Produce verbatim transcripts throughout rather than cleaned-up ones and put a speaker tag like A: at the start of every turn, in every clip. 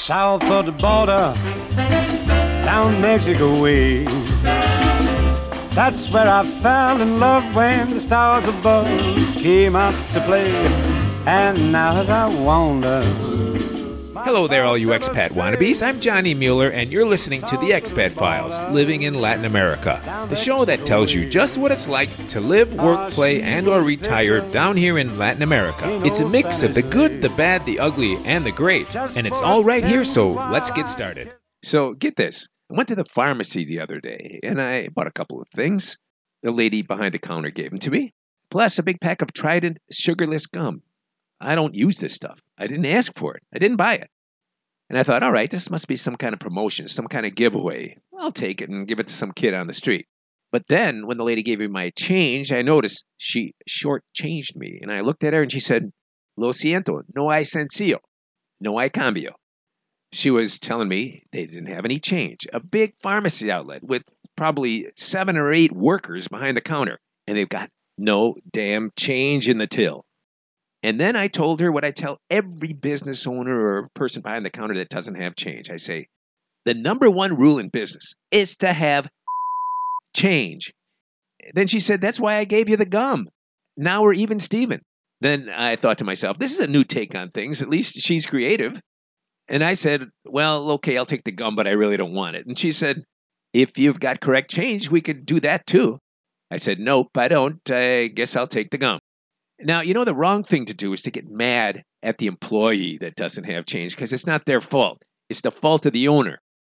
A: south of the border, down Mexico way. That's where I fell in love when the stars above came out to play. And now as I wander...
B: Hello there, all you expat wannabes. I'm Johnny Mueller, and you're listening to The Expat Files, Living in Latin America, the show that tells you just what it's like to live, work, play, and or retire down here in Latin America. It's a mix of the good, the bad, the ugly, and the great, and it's all right here, so let's get started.
C: So, get this. I went to the pharmacy the other day, and I bought a couple of things. The lady behind the counter gave them to me, plus a big pack of Trident sugarless gum. I don't use this stuff. I didn't ask for it. I didn't buy it. And I thought, all right, this must be some kind of promotion, some kind of giveaway. I'll take it and give it to some kid on the street. But then, when the lady gave me my change, I noticed she short-changed me. And I looked at her and she said, Lo siento, no hay sencillo, no hay cambio. She was telling me they didn't have any change. A big pharmacy outlet with probably seven or eight workers behind the counter. And they've got no damn change in the till. And then I told her what I tell every business owner or person behind the counter that doesn't have change. I say, the number one rule in business is to have change. Then she said, that's why I gave you the gum. Now we're even Steven. Then I thought to myself, this is a new take on things. At least she's creative. And I said, well, okay, I'll take the gum, but I really don't want it. And she said, if you've got correct change, we could do that too. I said, nope, I don't. I guess I'll take the gum. Now, you know, the wrong thing to do is to get mad at the employee that doesn't have change because it's not their fault. It's the fault of the owner.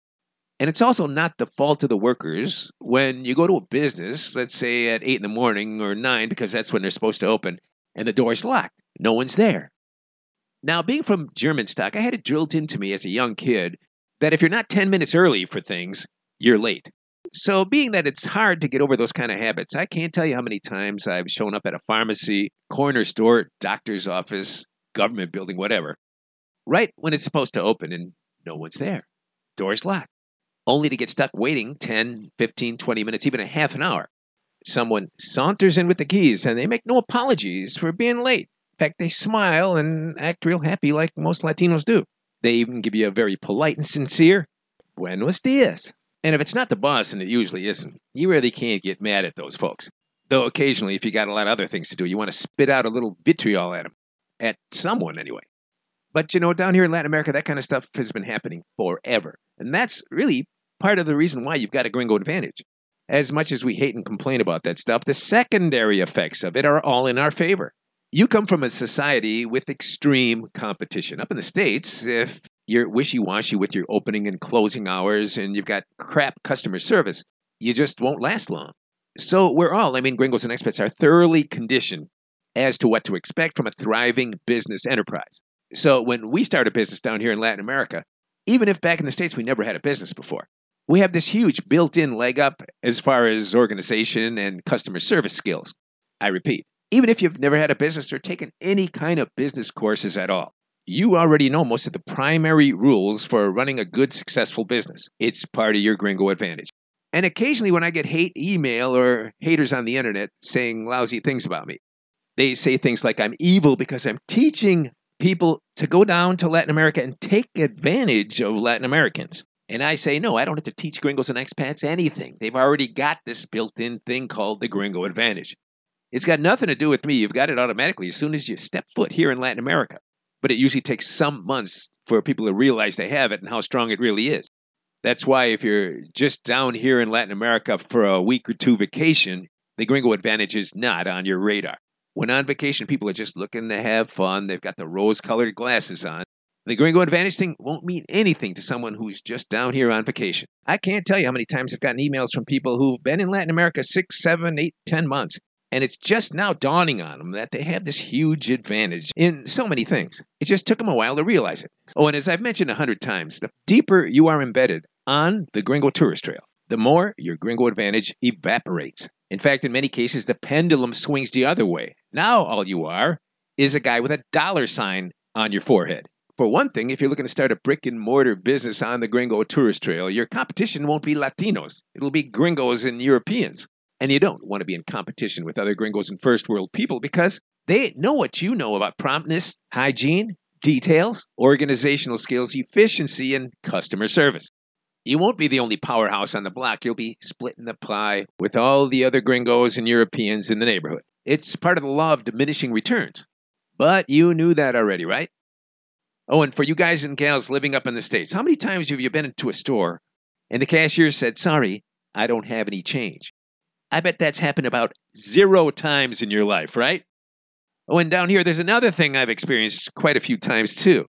C: And it's also not the fault of the workers when you go to a business, let's say at eight in the morning or nine, because that's when they're supposed to open, and the door's locked. No one's there. Now, being from German stock, I had it drilled into me as a young kid that if you're not ten minutes early for things, you're late. So being that it's hard to get over those kind of habits, I can't tell you how many times I've shown up at a pharmacy, corner store, doctor's office, government building, whatever, right when it's supposed to open and no one's there. Door's locked. Only to get stuck waiting ten, fifteen, twenty minutes, even a half an hour. Someone saunters in with the keys and they make no apologies for being late. In fact, they smile and act real happy like most Latinos do. They even give you a very polite and sincere, buenos dias. And if it's not the boss, and it usually isn't, you really can't get mad at those folks. Though occasionally, if you got a lot of other things to do, you want to spit out a little vitriol at them. At someone, anyway. But, you know, down here in Latin America, that kind of stuff has been happening forever. And that's really part of the reason why you've got a gringo advantage. As much as we hate and complain about that stuff, the secondary effects of it are all in our favor. You come from a society with extreme competition. Up in the States, if you're wishy-washy with your opening and closing hours and you've got crap customer service, you just won't last long. So we're all, I mean, gringos and expats are thoroughly conditioned as to what to expect from a thriving business enterprise. So when we start a business down here in Latin America, even if back in the States we never had a business before, we have this huge built-in leg up as far as organization and customer service skills. I repeat, even if you've never had a business or taken any kind of business courses at all, you already know most of the primary rules for running a good, successful business. It's part of your gringo advantage. And occasionally when I get hate email or haters on the internet saying lousy things about me, they say things like I'm evil because I'm teaching people to go down to Latin America and take advantage of Latin Americans. And I say, no, I don't have to teach gringos and expats anything. They've already got this built-in thing called the gringo advantage. It's got nothing to do with me. You've got it automatically as soon as you step foot here in Latin America. But it usually takes some months for people to realize they have it and how strong it really is. That's why if you're just down here in Latin America for a week or two vacation, the gringo advantage is not on your radar. When on vacation, people are just looking to have fun. They've got the rose-colored glasses on. The gringo advantage thing won't mean anything to someone who's just down here on vacation. I can't tell you how many times I've gotten emails from people who've been in Latin America six, seven, eight, ten months. And it's just now dawning on them that they have this huge advantage in so many things. It just took them a while to realize it. Oh, and as I've mentioned a hundred times, the deeper you are embedded on the Gringo Tourist Trail, the more your gringo advantage evaporates. In fact, in many cases, the pendulum swings the other way. Now all you are is a guy with a dollar sign on your forehead. For one thing, if you're looking to start a brick-and-mortar business on the Gringo Tourist Trail, your competition won't be Latinos. It'll be gringos and Europeans. And you don't want to be in competition with other gringos and first-world people because they know what you know about promptness, hygiene, details, organizational skills, efficiency, and customer service. You won't be the only powerhouse on the block. You'll be splitting the pie with all the other gringos and Europeans in the neighborhood. It's part of the law of diminishing returns. But you knew that already, right? Oh, and for you guys and gals living up in the States, how many times have you been into a store and the cashier said, "Sorry, I don't have any change"? I bet that's happened about zero times in your life, right? Oh, and down here, there's another thing I've experienced quite a few times, too.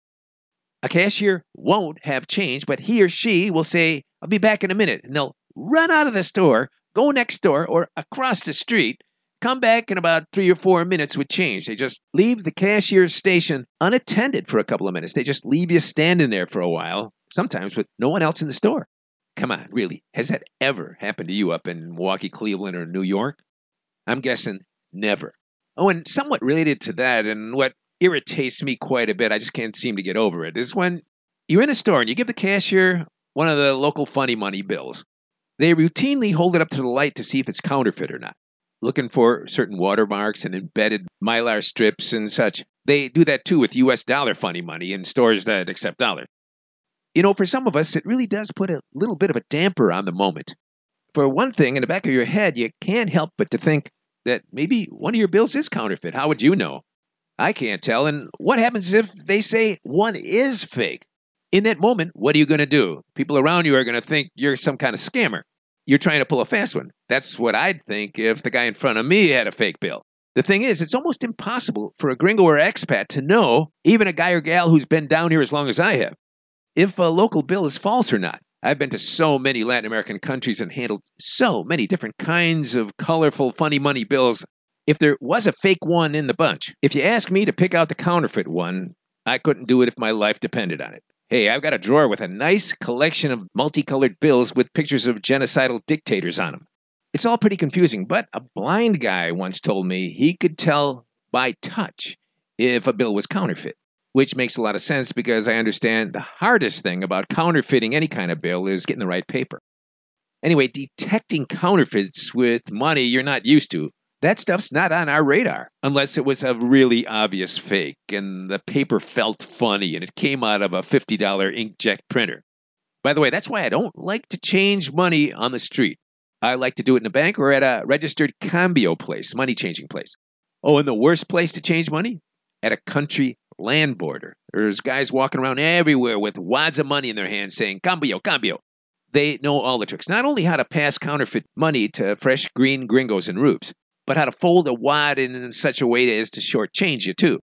C: A cashier won't have change, but he or she will say, "I'll be back in a minute." And they'll run out of the store, go next door or across the street, come back in about three or four minutes with change. They just leave the cashier's station unattended for a couple of minutes. They just leave you standing there for a while, sometimes with no one else in the store. Come on, really, has that ever happened to you up in Milwaukee, Cleveland, or New York? I'm guessing never. Oh, and somewhat related to that, and what irritates me quite a bit, I just can't seem to get over it, is when you're in a store and you give the cashier one of the local funny money bills. They routinely hold it up to the light to see if it's counterfeit or not, looking for certain watermarks and embedded mylar strips and such. They do that too with U S dollar funny money in stores that accept dollars. You know, for some of us, it really does put a little bit of a damper on the moment. For one thing, in the back of your head, you can't help but to think that maybe one of your bills is counterfeit. How would you know? I can't tell. And what happens if they say one is fake? In that moment, what are you going to do? People around you are going to think you're some kind of scammer. You're trying to pull a fast one. That's what I'd think if the guy in front of me had a fake bill. The thing is, it's almost impossible for a gringo or expat to know, even a guy or gal who's been down here as long as I have, if a local bill is false or not. I've been to so many Latin American countries and handled so many different kinds of colorful, funny money bills. If there was a fake one in the bunch, if you ask me to pick out the counterfeit one, I couldn't do it if my life depended on it. Hey, I've got a drawer with a nice collection of multicolored bills with pictures of genocidal dictators on them. It's all pretty confusing, but a blind guy once told me he could tell by touch if a bill was counterfeit, which makes a lot of sense because I understand the hardest thing about counterfeiting any kind of bill is getting the right paper. Anyway, detecting counterfeits with money you're not used to, that stuff's not on our radar, unless it was a really obvious fake and the paper felt funny and it came out of a fifty dollar inkjet printer. By the way, that's why I don't like to change money on the street. I like to do it in a bank or at a registered cambio place, money changing place. Oh, and the worst place to change money? At a country land border. There's guys walking around everywhere with wads of money in their hands saying, "Cambio, cambio." They know all the tricks. Not only how to pass counterfeit money to fresh green gringos and rubes, but how to fold a wad in such a way as to shortchange you, too.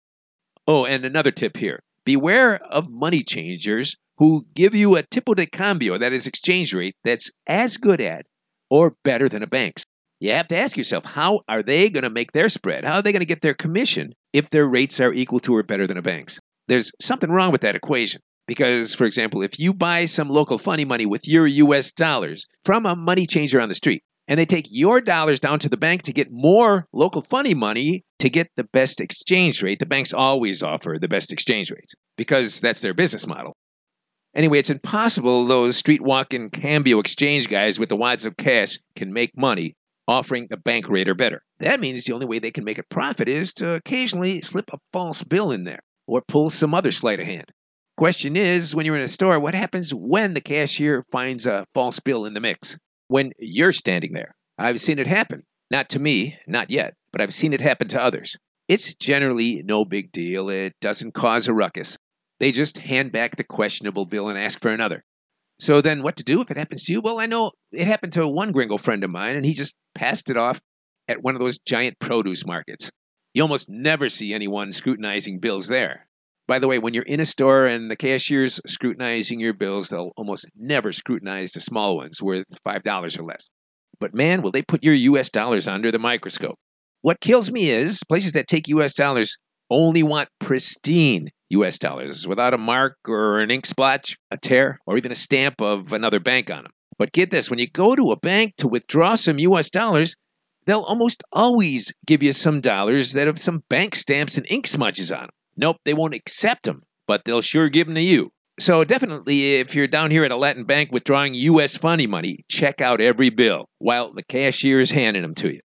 C: Oh, and another tip here. Beware of money changers who give you a tipo de cambio, that is exchange rate, that's as good at or better than a bank's. You have to ask yourself, how are they going to make their spread? How are they going to get their commission if their rates are equal to or better than a bank's? There's something wrong with that equation. Because, for example, if you buy some local funny money with your U S dollars from a money changer on the street, and they take your dollars down to the bank to get more local funny money to get the best exchange rate, the banks always offer the best exchange rates because that's their business model. Anyway, it's impossible those street-walking cambio exchange guys with the wads of cash can make money offering a bank rate or better. That means the only way they can make a profit is to occasionally slip a false bill in there or pull some other sleight of hand. Question is, when you're in a store, what happens when the cashier finds a false bill in the mix? When you're standing there. I've seen it happen. Not to me, not yet, but I've seen it happen to others. It's generally no big deal. It doesn't cause a ruckus. They just hand back the questionable bill and ask for another. So then what to do if it happens to you? Well, I know it happened to one gringo friend of mine, and he just passed it off at one of those giant produce markets. You almost never see anyone scrutinizing bills there. By the way, when you're in a store and the cashier's scrutinizing your bills, they'll almost never scrutinize the small ones worth five dollars or less. But man, will they put your U S dollars under the microscope. What kills me is places that take U S dollars only want pristine U S dollars without a mark or an ink splotch, a tear, or even a stamp of another bank on them. But get this, when you go to a bank to withdraw some U S dollars, they'll almost always give you some dollars that have some bank stamps and ink smudges on them. Nope, they won't accept them, but they'll sure give them to you. So definitely, if you're down here at a Latin bank withdrawing U S funny money, check out every bill while the cashier is handing them to you.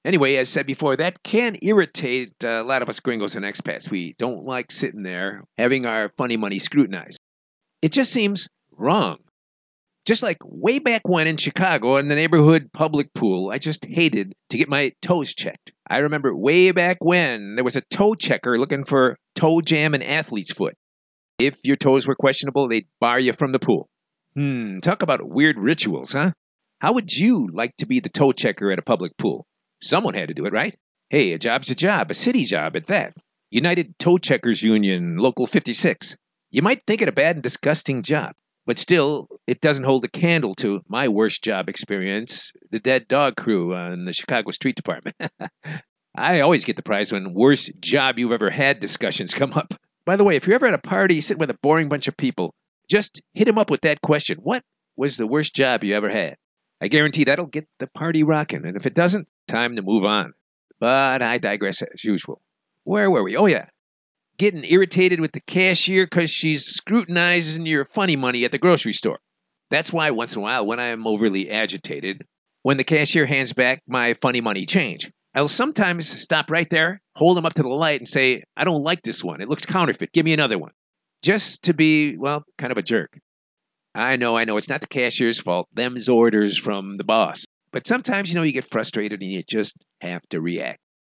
C: Anyway, as said before, that can irritate uh, a lot of us gringos and expats. We don't like sitting there having our funny money scrutinized. It just seems wrong. Just like way back when in Chicago in the neighborhood public pool, I just hated to get my toes checked. I remember way back when there was a toe checker looking for toe jam and athlete's foot. If your toes were questionable, they'd bar you from the pool. Hmm, talk about weird rituals, huh? How would you like to be the toe checker at a public pool? Someone had to do it, right? Hey, a job's a job, a city job at that. United Toe Checkers Union, Local fifty-six. You might think it a bad and disgusting job, but still, it doesn't hold a candle to my worst job experience, the dead dog crew on the Chicago Street Department. I always get the prize when worst job you've ever had discussions come up. By the way, if you're ever at a party sitting with a boring bunch of people, just hit them up with that question. What was the worst job you ever had? I guarantee that'll get the party rocking, and if it doesn't, time to move on. But I digress as usual. Where were we? Oh, yeah. Getting irritated with the cashier because she's scrutinizing your funny money at the grocery store. That's why once in a while, when I'm overly agitated, when the cashier hands back my funny money change, I'll sometimes stop right there, hold them up to the light, and say, I don't like this one. It looks counterfeit. Give me another one. Just to be, well, kind of a jerk. I know, I know, it's not the cashier's fault. Them's orders from the boss. But sometimes, you know, you get frustrated and you just have to react.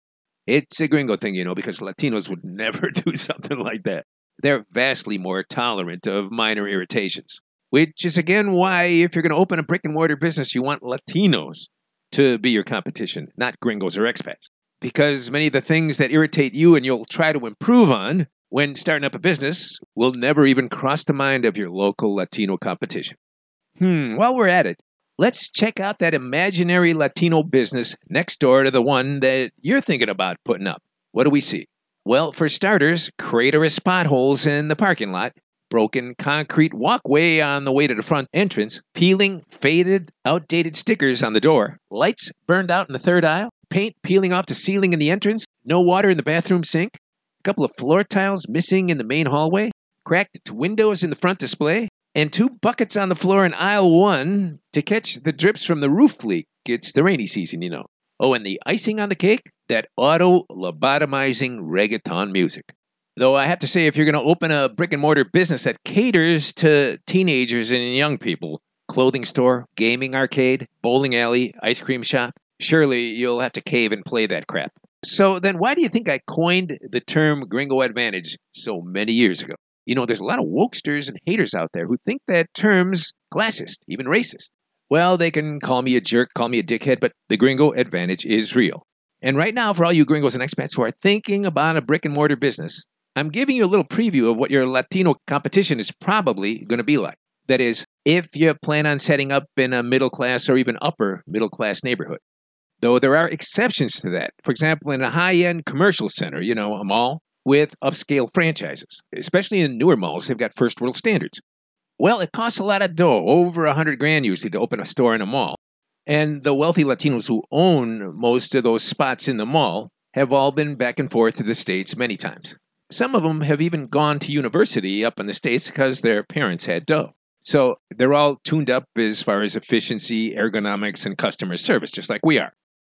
C: It's a gringo thing, you know, because Latinos would never do something like that. They're vastly more tolerant of minor irritations. Which is, again, why if you're going to open a brick-and-mortar business, you want Latinos to be your competition, not gringos or expats. Because many of the things that irritate you and you'll try to improve on when starting up a business will never even cross the mind of your local Latino competition. Hmm, while we're at it, let's check out that imaginary Latino business next door to the one that you're thinking about putting up. What do we see? Well, for starters, craterous potholes in the parking lot, broken concrete walkway on the way to the front entrance, peeling, faded, outdated stickers on the door, lights burned out in the third aisle, paint peeling off the ceiling in the entrance, no water in the bathroom sink, a couple of floor tiles missing in the main hallway, cracked windows in the front display, and two buckets on the floor in aisle one to catch the drips from the roof leak. It's the rainy season, you know. Oh, and the icing on the cake? That auto-lobotomizing reggaeton music. Though I have to say, if you're going to open a brick-and-mortar business that caters to teenagers and young people, clothing store, gaming arcade, bowling alley, ice cream shop, surely you'll have to cave and play that crap. So then why do you think I coined the term gringo advantage so many years ago? You know, there's a lot of wokesters and haters out there who think that term's classist, even racist. Well, they can call me a jerk, call me a dickhead, but the gringo advantage is real. And right now, for all you gringos and expats who are thinking about a brick-and-mortar business, I'm giving you a little preview of what your Latino competition is probably going to be like. That is, if you plan on setting up in a middle-class or even upper-middle-class neighborhood. Though there are exceptions to that. For example, in a high-end commercial center, you know, a mall, with upscale franchises. Especially in newer malls, they've got first world standards. Well, it costs a lot of dough, over a hundred grand usually, to open a store in a mall. And the wealthy Latinos who own most of those spots in the mall have all been back and forth to the States many times. Some of them have even gone to university up in the States because their parents had dough. So they're all tuned up as far as efficiency, ergonomics, and customer service, just like we are.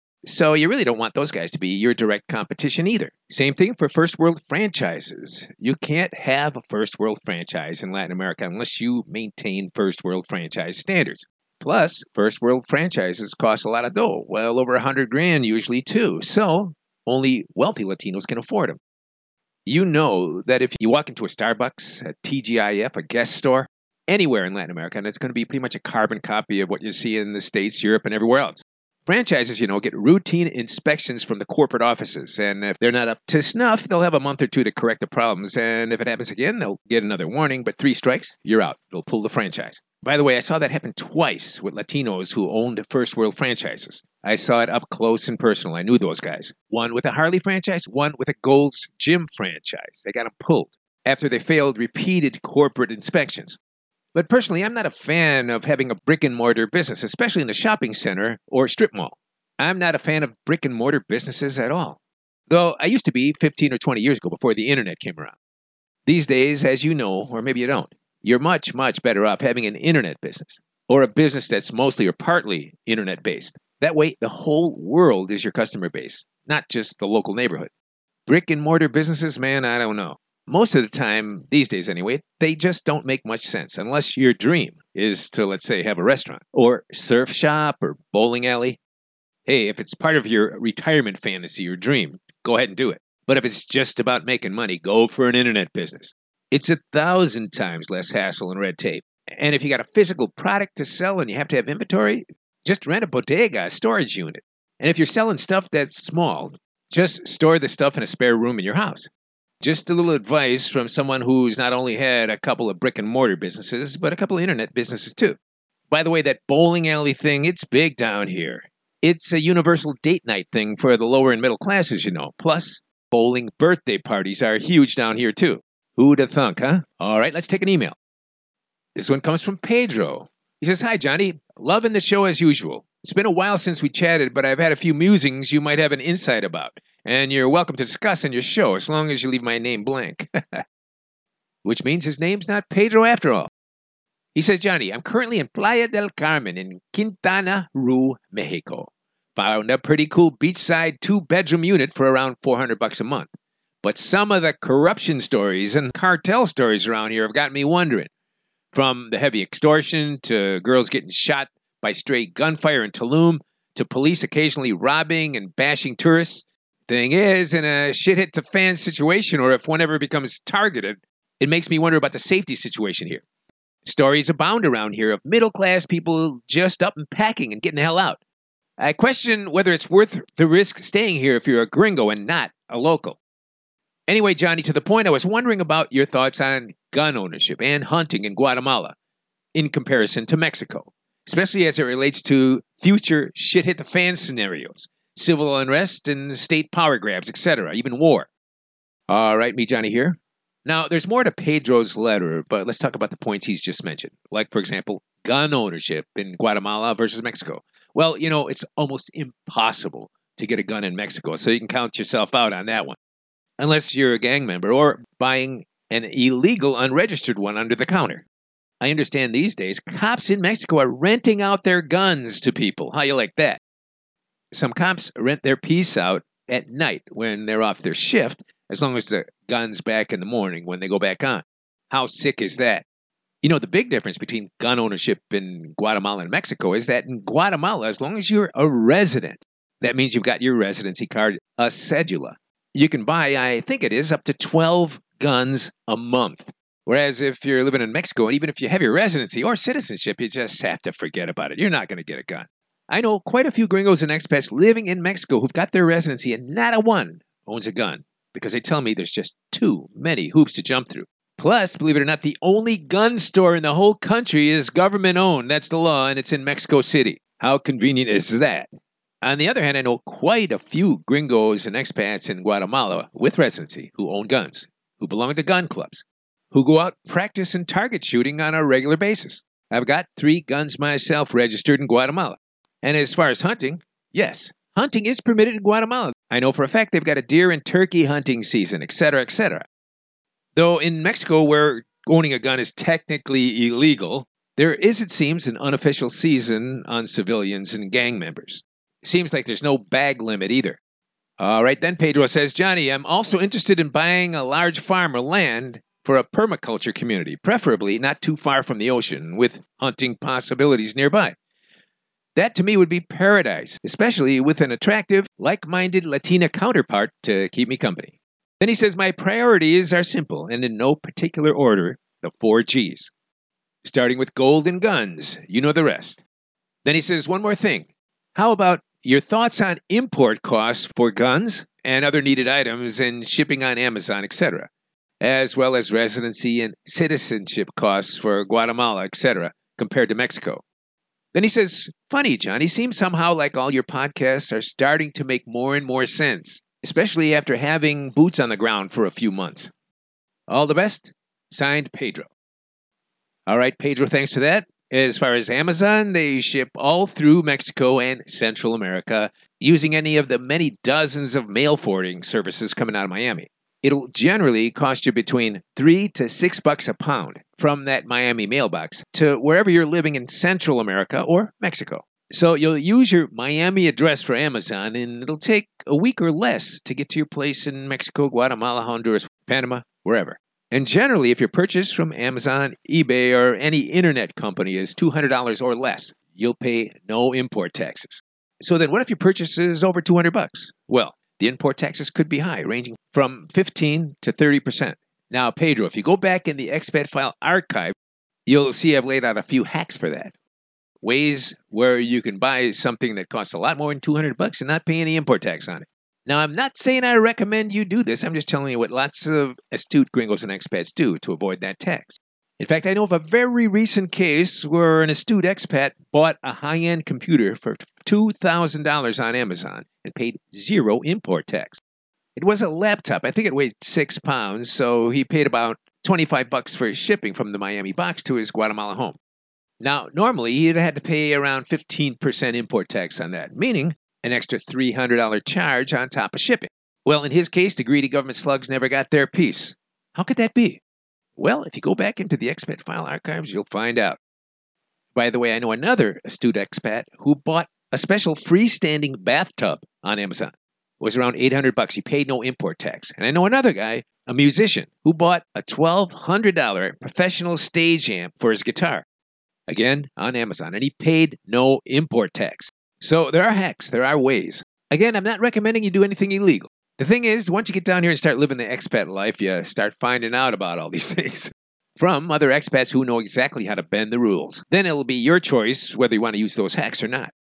C: So you really don't want those guys to be your direct competition either. Same thing for first world franchises. You can't have a first world franchise in Latin America unless you maintain first world franchise standards. Plus, first world franchises cost a lot of dough, well over a hundred grand usually too. So only wealthy Latinos can afford them. You know that if you walk into a Starbucks, a T G I F, a Guest store, anywhere in Latin America, and it's going to be pretty much a carbon copy of what you see in the States, Europe, and everywhere else. Franchises, you know, get routine inspections from the corporate offices, and if they're not up to snuff, they'll have a month or two to correct the problems, and if it happens again, they'll get another warning, but three strikes, you're out. They'll pull the franchise. By the way, I saw that happen twice with Latinos who owned first world franchises. I saw it up close and personal. I knew those guys. One with a Harley franchise, one with a Gold's Gym franchise. They got them pulled after they failed repeated corporate inspections. But personally, I'm not a fan of having a brick-and-mortar business, especially in a shopping center or strip mall. I'm not a fan of brick-and-mortar businesses at all. Though I used to be fifteen or twenty years ago before the internet came around. These days, as you know, or maybe you don't, you're much, much better off having an internet business, or a business that's mostly or partly internet-based. That way, the whole world is your customer base, not just the local neighborhood. Brick and mortar businesses, man, I don't know. Most of the time, these days anyway, they just don't make much sense unless your dream is to, let's say, have a restaurant or surf shop or bowling alley. Hey, if it's part of your retirement fantasy or dream, go ahead and do it. But if it's just about making money, go for an internet business. It's a thousand times less hassle and red tape. And if you got a physical product to sell and you have to have inventory, just rent a bodega, a storage unit. And if you're selling stuff that's small, just store the stuff in a spare room in your house. Just a little advice from someone who's not only had a couple of brick and mortar businesses, but a couple of internet businesses too. By the way, that bowling alley thing, it's big down here. It's a universal date night thing for the lower and middle classes, you know. Plus, bowling birthday parties are huge down here too. Who'd have thunk, huh? All right, let's take an email. This one comes from Pedro. He says, "Hi, Johnny. Loving the show as usual. It's been a while since we chatted, but I've had a few musings you might have an insight about. And you're welcome to discuss in your show as long as you leave my name blank." Which means his name's not Pedro after all. He says, "Johnny, I'm currently in Playa del Carmen in Quintana Roo, Mexico. Found a pretty cool beachside two-bedroom unit for around four hundred bucks a month. But some of the corruption stories and cartel stories around here have got me wondering. From the heavy extortion to girls getting shot by stray gunfire in Tulum to police occasionally robbing and bashing tourists. Thing is, in a shit-hit-to-fan situation, or if one ever becomes targeted, it makes me wonder about the safety situation here. Stories abound around here of middle-class people just up and packing and getting the hell out. I question whether it's worth the risk staying here if you're a gringo and not a local. Anyway, Johnny, to the point, I was wondering about your thoughts on gun ownership and hunting in Guatemala in comparison to Mexico, especially as it relates to future shit-hit-the-fan scenarios, civil unrest and state power grabs, et cetera, even war. All right, me, Johnny, here. Now, there's more to Pedro's letter, but let's talk about the points he's just mentioned. Like, for example, gun ownership in Guatemala versus Mexico. Well, you know, it's almost impossible to get a gun in Mexico, so you can count yourself out on that one. Unless you're a gang member or buying an illegal unregistered one under the counter. I understand these days cops in Mexico are renting out their guns to people. How you like that? Some cops rent their piece out at night when they're off their shift, as long as the gun's back in the morning when they go back on. How sick is that? You know, the big difference between gun ownership in Guatemala and Mexico is that in Guatemala, as long as you're a resident, that means you've got your residency card, a cedula. You can buy, I think it is, up to twelve guns a month. Whereas if you're living in Mexico, and even if you have your residency or citizenship, you just have to forget about it. You're not going to get a gun. I know quite a few gringos and expats living in Mexico who've got their residency, and not a one owns a gun, because they tell me there's just too many hoops to jump through. Plus, believe it or not, the only gun store in the whole country is government-owned. That's the law, and it's in Mexico City. How convenient is that? On the other hand, I know quite a few gringos and expats in Guatemala with residency who own guns, who belong to gun clubs, who go out practice and target shooting on a regular basis. I've got three guns myself registered in Guatemala. And as far as hunting, yes, hunting is permitted in Guatemala. I know for a fact they've got a deer and turkey hunting season, et cetera, et cetera. Though in Mexico, where owning a gun is technically illegal, there is, it seems, an unofficial season on civilians and gang members. Seems like there's no bag limit either. All right, then Pedro says, "Johnny, I'm also interested in buying a large farm or land for a permaculture community, preferably not too far from the ocean, with hunting possibilities nearby. That to me would be paradise, especially with an attractive, like-minded Latina counterpart to keep me company." Then he says, "My priorities are simple and in no particular order, the four G's. Starting with gold and guns, you know the rest." Then he says, "One more thing. How about your thoughts on import costs for guns and other needed items and shipping on Amazon, et cetera, as well as residency and citizenship costs for Guatemala, et cetera, compared to Mexico?" Then he says, "Funny, Johnny, seems somehow like all your podcasts are starting to make more and more sense, especially after having boots on the ground for a few months. All the best. Signed, Pedro." All right, Pedro, thanks for that. As far as Amazon, they ship all through Mexico and Central America using any of the many dozens of mail forwarding services coming out of Miami. It'll generally cost you between three to six bucks a pound from that Miami mailbox to wherever you're living in Central America or Mexico. So you'll use your Miami address for Amazon, and it'll take a week or less to get to your place in Mexico, Guatemala, Honduras, Panama, wherever. And generally, if your purchase from Amazon, eBay, or any internet company is two hundred dollars or less, you'll pay no import taxes. So then what if your purchase is over two hundred bucks? Well, the import taxes could be high, ranging from fifteen to thirty percent. Now, Pedro, if you go back in the Expat File archive, you'll see I've laid out a few hacks for that. Ways where you can buy something that costs a lot more than two hundred bucks and not pay any import tax on it. Now, I'm not saying I recommend you do this. I'm just telling you what lots of astute gringos and expats do to avoid that tax. In fact, I know of a very recent case where an astute expat bought a high-end computer for two thousand dollars on Amazon and paid zero import tax. It was a laptop. I think it weighed six pounds, so he paid about twenty-five bucks for his shipping from the Miami box to his Guatemala home. Now, normally, he'd had to pay around fifteen percent import tax on that, meaning an extra three hundred dollars charge on top of shipping. Well, in his case, the greedy government slugs never got their piece. How could that be? Well, if you go back into the Expat File archives, you'll find out. By the way, I know another astute expat who bought a special freestanding bathtub on Amazon. It was around eight hundred bucks. He paid no import tax. And I know another guy, a musician, who bought a twelve hundred dollars professional stage amp for his guitar. Again, on Amazon, and he paid no import tax. So there are hacks, there are ways. Again, I'm not recommending you do anything illegal. The thing is, once you get down here and start living the expat life, you start finding out about all these things from other expats who know exactly how to bend the rules. Then it'll be your choice whether you want to use those hacks or not.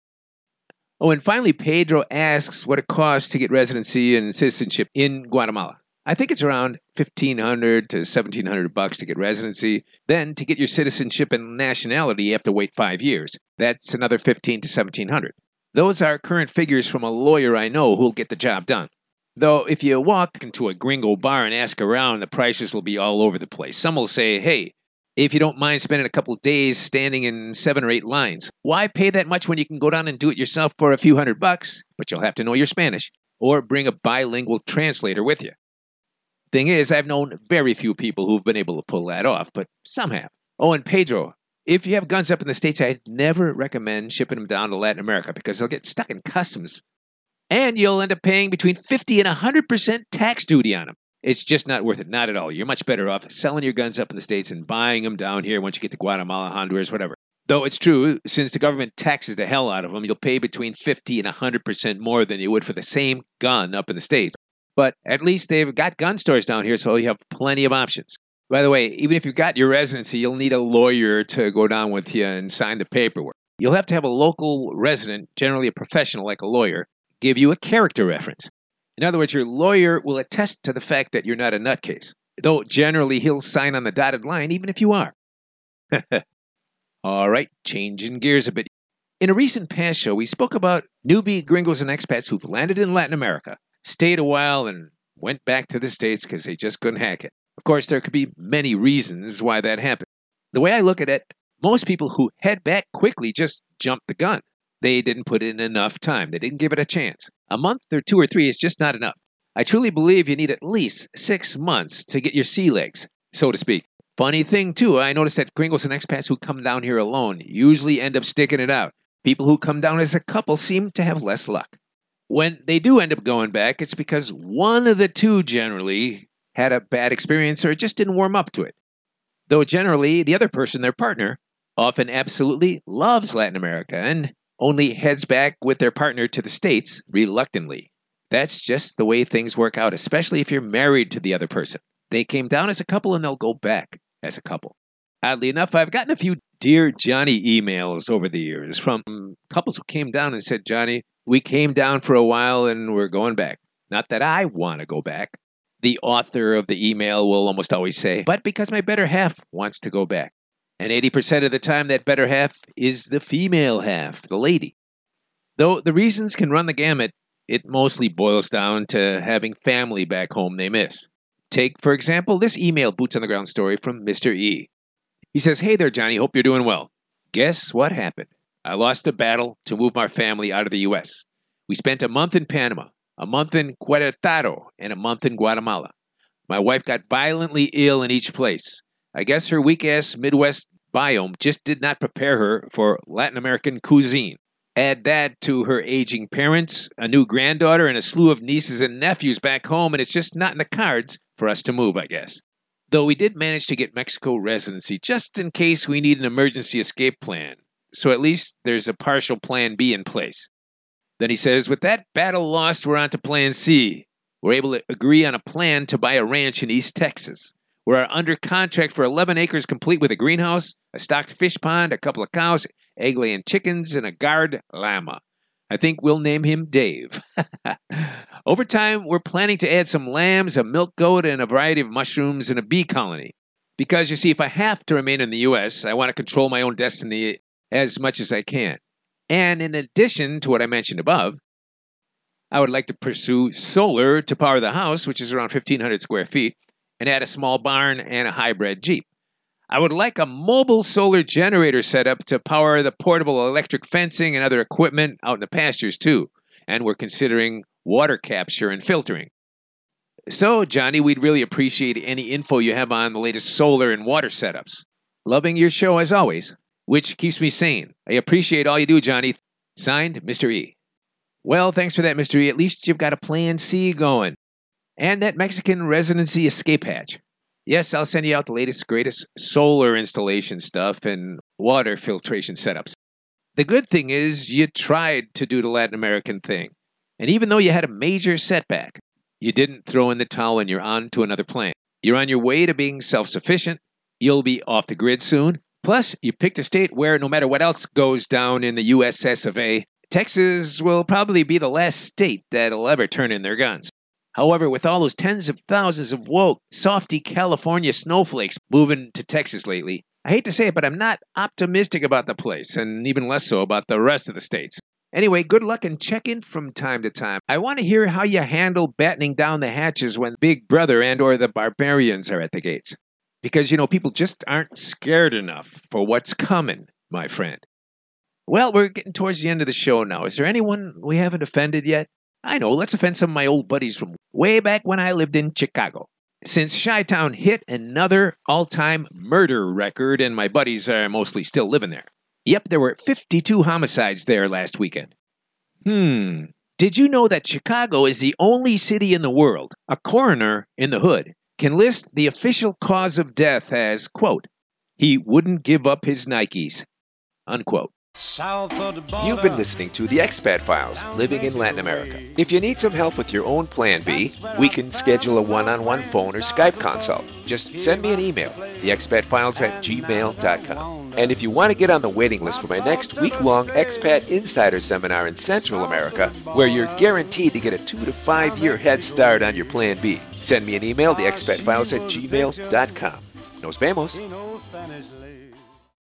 C: Oh, and finally, Pedro asks what it costs to get residency and citizenship in Guatemala. I think it's around fifteen hundred to seventeen hundred bucks to get residency. Then to get your citizenship and nationality, you have to wait five years. That's another fifteen to seventeen hundred. Those are current figures from a lawyer I know who'll get the job done. Though if you walk into a gringo bar and ask around, the prices will be all over the place. Some will say, hey, if you don't mind spending a couple of days standing in seven or eight lines, why pay that much when you can go down and do it yourself for a few hundred bucks? But you'll have to know your Spanish or bring a bilingual translator with you. Thing is, I've known very few people who've been able to pull that off, but some have. Oh, and Pedro, if you have guns up in the States, I'd never recommend shipping them down to Latin America because they'll get stuck in customs. And you'll end up paying between fifty and one hundred percent tax duty on them. It's just not worth it, not at all. You're much better off selling your guns up in the States and buying them down here once you get to Guatemala, Honduras, whatever. Though it's true, since the government taxes the hell out of them, you'll pay between fifty and one hundred percent more than you would for the same gun up in the States. But at least they've got gun stores down here, so you have plenty of options. By the way, even if you've got your residency, you'll need a lawyer to go down with you and sign the paperwork. You'll have to have a local resident, generally a professional like a lawyer, give you a character reference. In other words, your lawyer will attest to the fact that you're not a nutcase, though generally he'll sign on the dotted line even if you are. All right, changing gears a bit. In a recent past show, we spoke about newbie gringos and expats who've landed in Latin America, stayed a while, and went back to the States because they just couldn't hack it. Of course, there could be many reasons why that happened. The way I look at it, most people who head back quickly just jump the gun. They didn't put in enough time. They didn't give it a chance. A month or two or three is just not enough. I truly believe you need at least six months to get your sea legs, so to speak. Funny thing, too, I noticed that gringos and expats who come down here alone usually end up sticking it out. People who come down as a couple seem to have less luck. When they do end up going back, it's because one of the two generally had a bad experience or just didn't warm up to it. Though generally, the other person, their partner, often absolutely loves Latin America and only heads back with their partner to the States reluctantly. That's just the way things work out, especially if you're married to the other person. They came down as a couple and they'll go back as a couple. Oddly enough, I've gotten a few Dear Johnny emails over the years from couples who came down and said, Johnny, we came down for a while and we're going back. Not that I want to go back. The author of the email will almost always say, but because my better half wants to go back. And eighty percent of the time, that better half is the female half, the lady. Though the reasons can run the gamut, it mostly boils down to having family back home they miss. Take, for example, this email boots-on-the-ground story from Mister E. He says, hey there, Johnny, hope you're doing well. Guess what happened? I lost a battle to move our family out of the U S. We spent a month in Panama, a month in Querétaro, and a month in Guatemala. My wife got violently ill in each place. I guess her weak-ass Midwest biome just did not prepare her for Latin American cuisine. Add that to her aging parents, a new granddaughter, and a slew of nieces and nephews back home, and it's just not in the cards for us to move, I guess. Though we did manage to get Mexico residency just in case we need an emergency escape plan. So at least there's a partial plan B in place. Then he says, with that battle lost, we're on to plan C. We're able to agree on a plan to buy a ranch in East Texas. We're under contract for eleven acres complete with a greenhouse, a stocked fish pond, a couple of cows, egg-laying chickens, and a guard llama. I think we'll name him Dave. Over time, we're planning to add some lambs, a milk goat, and a variety of mushrooms and a bee colony. Because, you see, if I have to remain in the U S, I want to control my own destiny as much as I can. And in addition to what I mentioned above, I would like to pursue solar to power the house, which is around fifteen hundred square feet, and add a small barn and a hybrid Jeep. I would like a mobile solar generator set up to power the portable electric fencing and other equipment out in the pastures too. And we're considering water capture and filtering. So, Johnny, we'd really appreciate any info you have on the latest solar and water setups. Loving your show as always, which keeps me sane. I appreciate all you do, Johnny. Signed, Mister E. Well, thanks for that, Mister E. At least you've got a plan C going. And that Mexican residency escape hatch. Yes, I'll send you out the latest, greatest solar installation stuff and water filtration setups. The good thing is you tried to do the Latin American thing. And even though you had a major setback, you didn't throw in the towel and you're on to another plan. You're on your way to being self-sufficient. You'll be off the grid soon. Plus, you picked a state where no matter what else goes down in the U S S of A, Texas will probably be the last state that'll ever turn in their guns. However, with all those tens of thousands of woke, softy California snowflakes moving to Texas lately, I hate to say it, but I'm not optimistic about the place, and even less so about the rest of the states. Anyway, good luck and check in from time to time. I want to hear how you handle battening down the hatches when Big Brother and or the barbarians are at the gates. Because, you know, people just aren't scared enough for what's coming, my friend. Well, we're getting towards the end of the show now. Is there anyone we haven't offended yet? I know, let's offend some of my old buddies from way back when I lived in Chicago. Since Chi-Town hit another all-time murder record, and my buddies are mostly still living there. Yep, there were fifty-two homicides there last weekend. Hmm, did you know that Chicago is the only city in the world a coroner in the hood can list the official cause of death as, quote, he wouldn't give up his Nikes, unquote.
D: You've been listening to The Expat Files, Living in Latin America. If you need some help with your own plan B, we can schedule a one-on-one phone or Skype consult. Just send me an email, the expat files at gmail dot com. And if you want to get on the waiting list for my next week-long Expat Insider Seminar in Central America, where you're guaranteed to get a two to five year head start on your plan B, send me an email, the expat files at gmail dot com. Nos vemos.